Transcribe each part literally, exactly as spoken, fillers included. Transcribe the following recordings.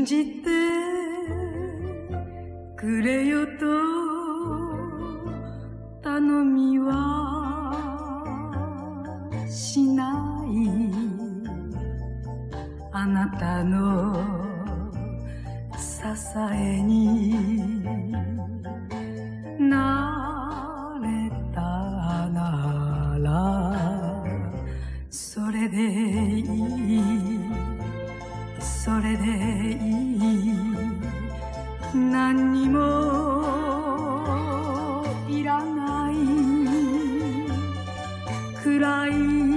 じてくれよと頼みはしない。あなたの支えになれたならそれでいい、それでいい。何にもいらない暗い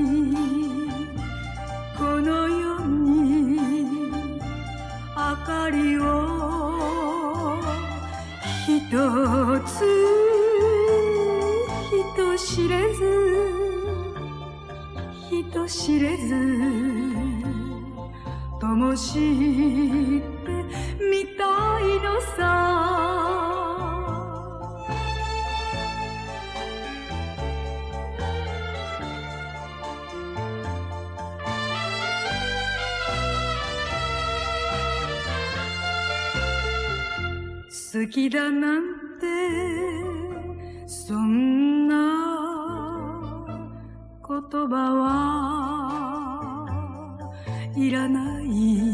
この世に明かりをひとつ人知れず人知れず灯してみたいのさ。好きだなんてそんな言葉はいらない。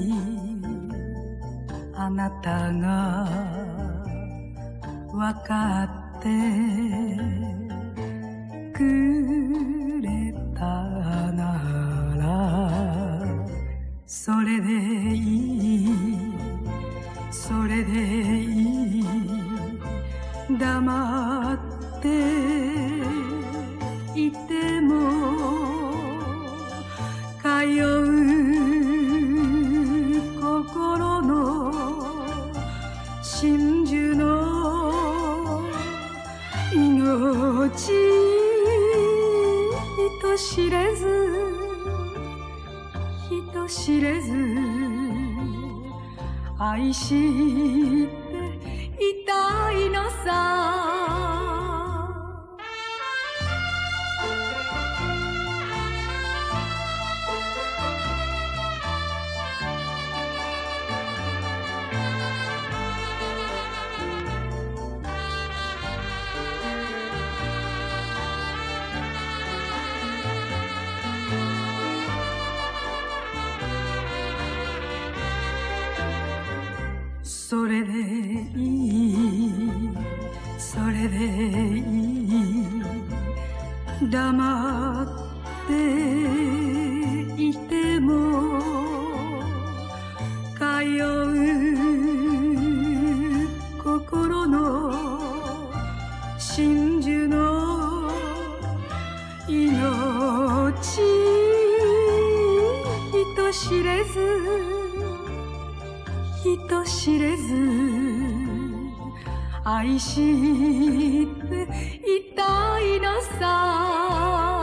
あなたが分かってくれたならそれでいい、それでいい。黙っていても通う心の真珠の命人知れず人知れず愛していたいのさ。それでいい、それでいい。黙っていても通う心の真珠の命人知れず人知れず愛していたいのさ。